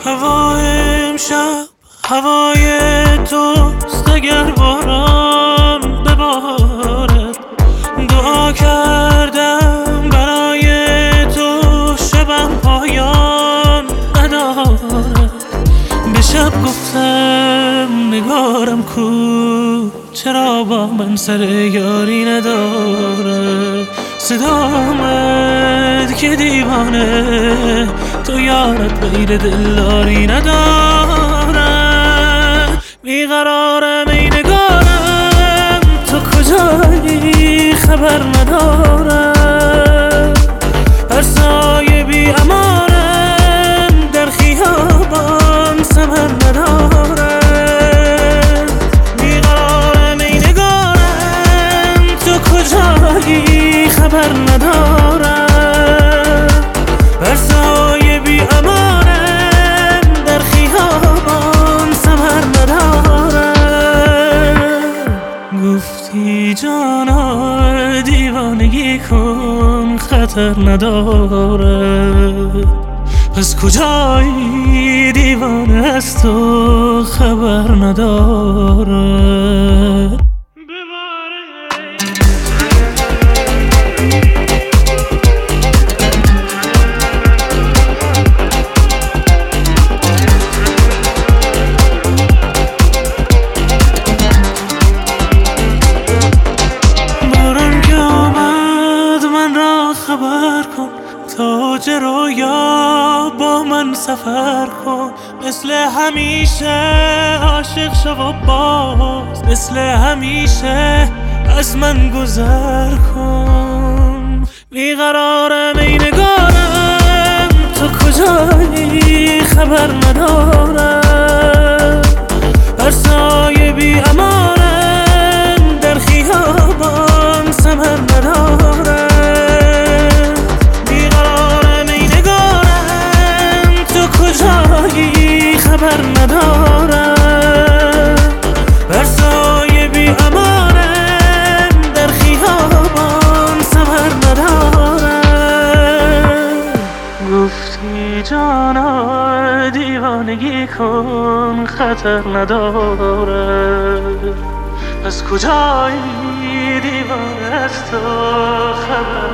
هوای امشب هوای توست، اگر باران ببارد. دعا کردم برای تو شبم پایان ندارد. به شب گفتم نگارم کو، چرا با من سر یاری نداره. صدا آمد که دیوانه تو یارت غیر دلداری نداره. بیقرارم ای نگارم، تو کجایی خبر ندارم. هر سایه بی امانم در خیابان ثمر نداره. بیقرارم ای نگارم، تو کجایی خبر ندارم. هر سایه بی امانم در خیابان ثمر نداره. گفتی جانا دیوانگی کن خطر نداره. پس کجایی دیوانه از تو خبر نداره. خبر کن تاج رویا با من سفر کن. مثل همیشه عاشق شو و باز مثل همیشه از من گذر کن. بیقرارم ای نگارم، تو کجایی خبر ندارم. هر سایه بی امانم در خیابان ثمر نداره. کجایی خبر ندارم. بر سایه بی امانم در خیابان ثمر ندارم. گفتی جانا دیوانگی کن خطر نداره. از کجایی دیوانه از تو خبر